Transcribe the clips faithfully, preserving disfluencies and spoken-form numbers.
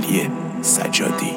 علی سجادی.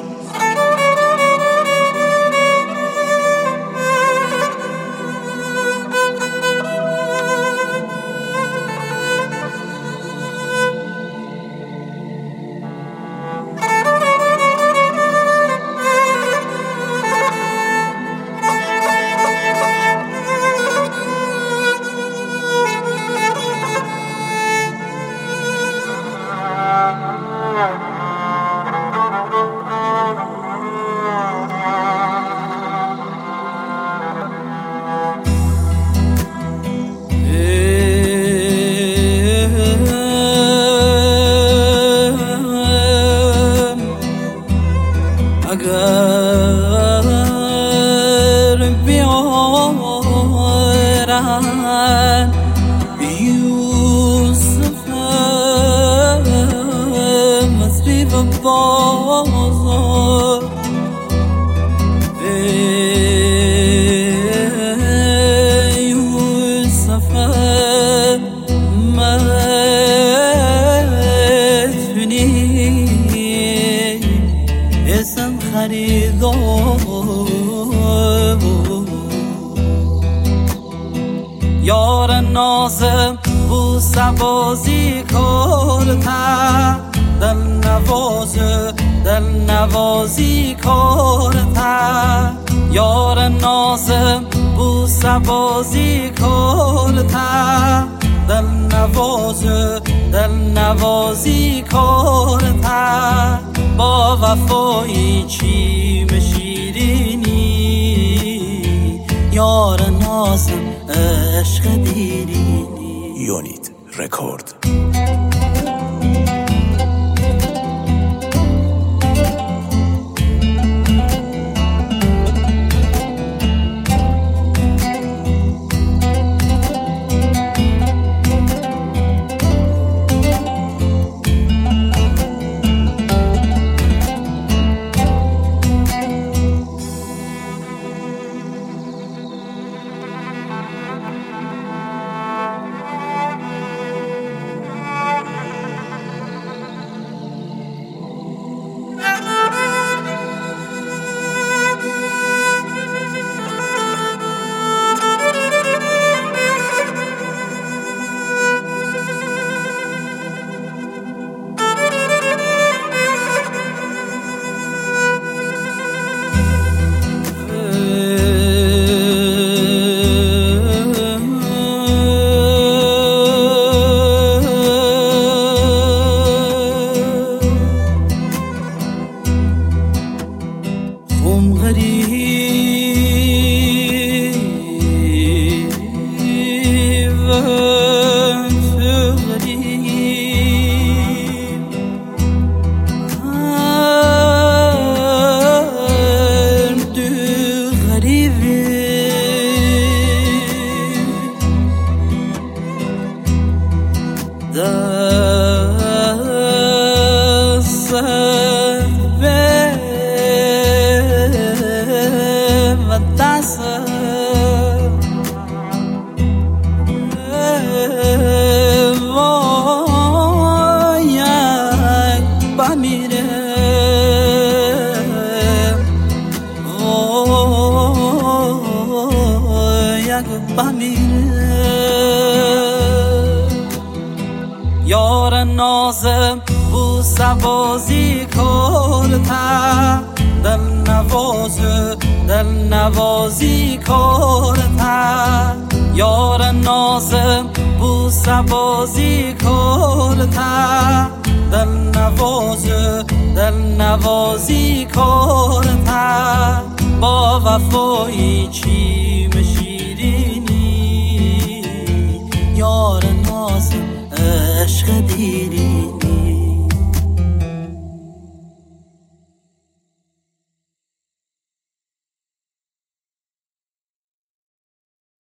اگر بیارن یوسف مصری و بازار یوسف مدفنی اسم خریدار یار نازم بوسه بازی کرده دل نواز دل نوازی کرده یار نازم بوسه بازی کرده دل نواز دل نوازی کرده با وفایی چیم شیرینی یار نازم عشق دیرینی. یونیت رکورد. یار نازم بوسه بازی کرده دل نواز دل نوازی کرده یار نازم بوسه بازی کرده دل نواز دل نوازی کرده با وفایی چی